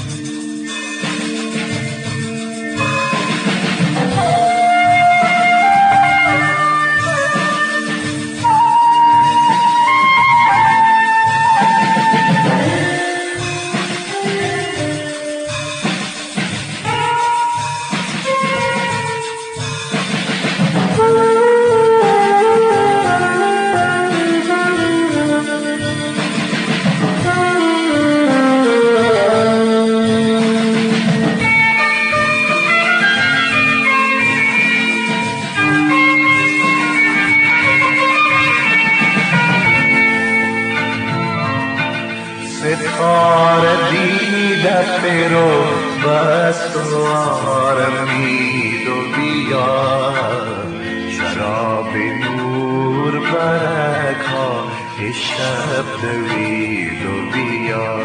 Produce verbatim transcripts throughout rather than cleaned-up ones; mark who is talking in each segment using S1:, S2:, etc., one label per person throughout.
S1: ستاره دیده رو بست و آرمید و بیا شراب نور برک ها شب دوید و بیا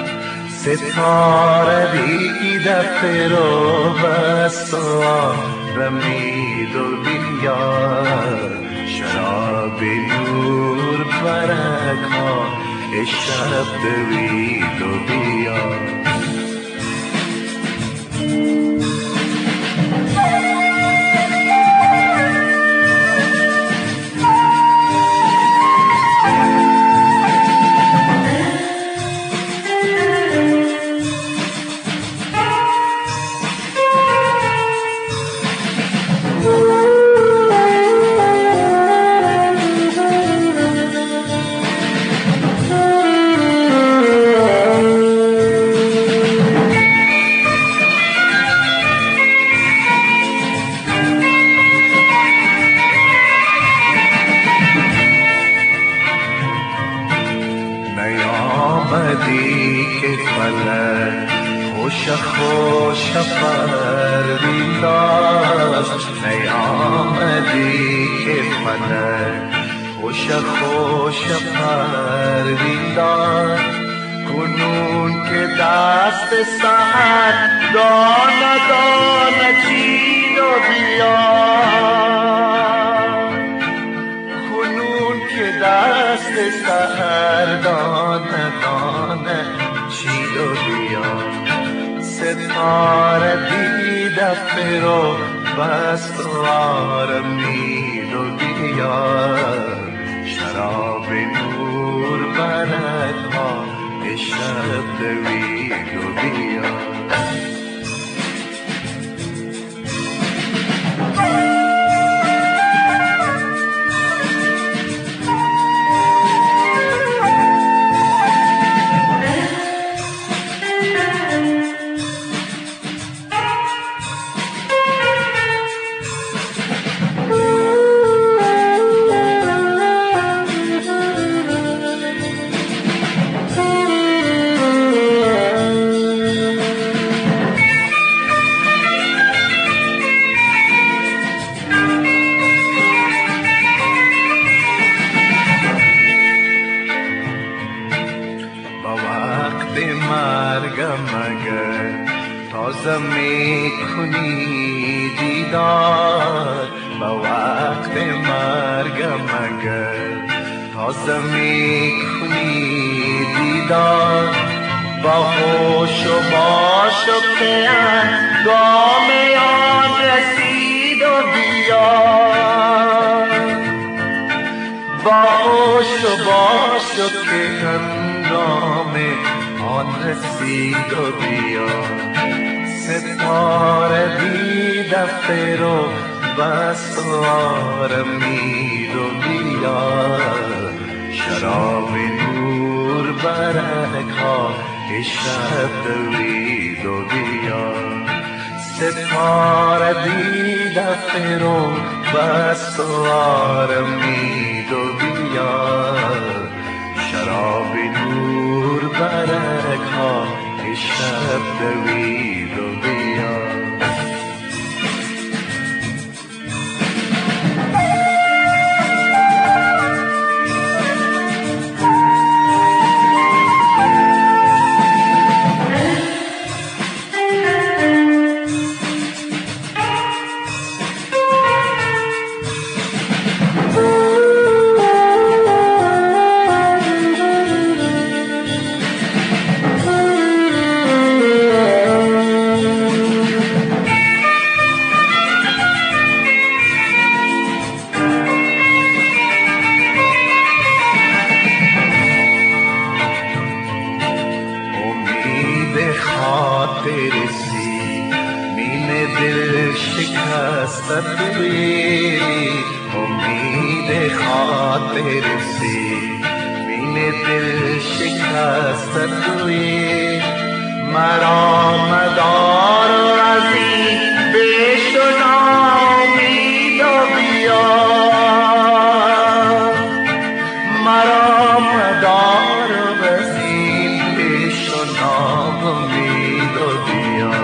S1: ستاره دیده رو بست و آرمید و بیا شراب نور برک ها شب دوید و بیا نیامدی که فلک خوش خوش پروین داشت نیامدی که فلک خوش خوش پروین داشت کنون که دست سحر دانه دانه چین و بیار کنون که دست سحر دانه دانه چین و بیار ستاره دیده فرو بست و آرمید و بیار شراب نور برک ها شب دوید و بیار مرگم اگر تازه میکنی دیدار با وقت مرگم اگر تازه میکنی دیدار با هوش و باش و که گام آن رسید و بیار با هوش و باش و که هنگام آن رسید و بیا ستاره دیده فرو بست و آرمید و بیا شراب نور برک ها شب دوید و بیا ستاره دیده فرو بست و آرمید و بیا شراب نور برک ها شب دوید و بیا خاطر سی مین دل شکست توی امید خاطر سی مین دل شکست توی مرا مدار از این بهشت و نامید و بیا مرا مدار از این بهشت و نامید و بیا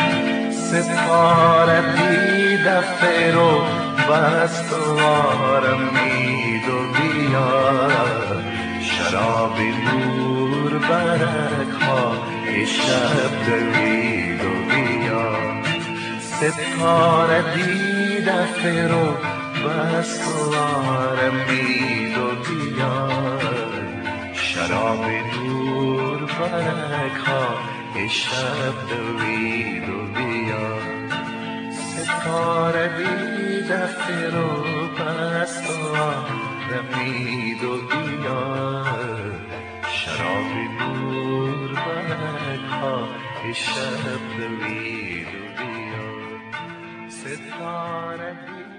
S1: ستاره دیده فرو بست و آرمید و بیا شراب نور برک ها شب دوید و بیا ستاره دیده فرو بست و آرمید و بیا شراب نور برک ها شب دوید و بیا ستاره دیده فرو بست و آرمید و بیا شراب نور برک ها شب دوید و بیا ستاره